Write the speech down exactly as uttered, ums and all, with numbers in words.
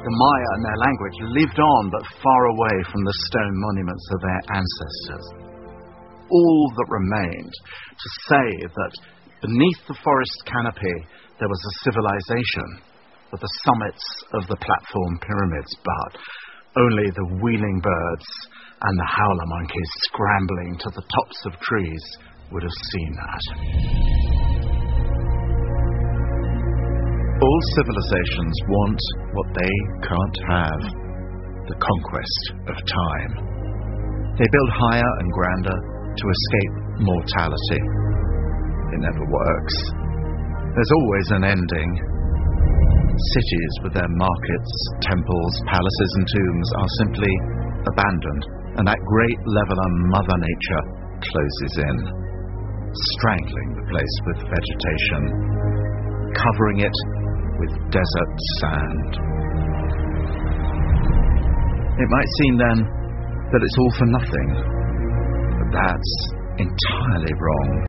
The Maya and their language lived on but far away from the stone monuments of their ancestors. All that remained to say that beneath the forest canopy there was a civilization with the summits of the platform pyramids, but only the wheeling birds and the howler monkeys scrambling to the tops of trees would have seen that. All civilizations want what they can't have, the conquest of time. They build higher and grander to escape mortality. It never works. There's always an ending. Cities with their markets, temples, palaces and tombs are simply abandoned, and that great leveler Mother Nature closes in, strangling the place with vegetation, covering it with desert sand. It might seem then that it's all for nothing, but that's entirely wrong.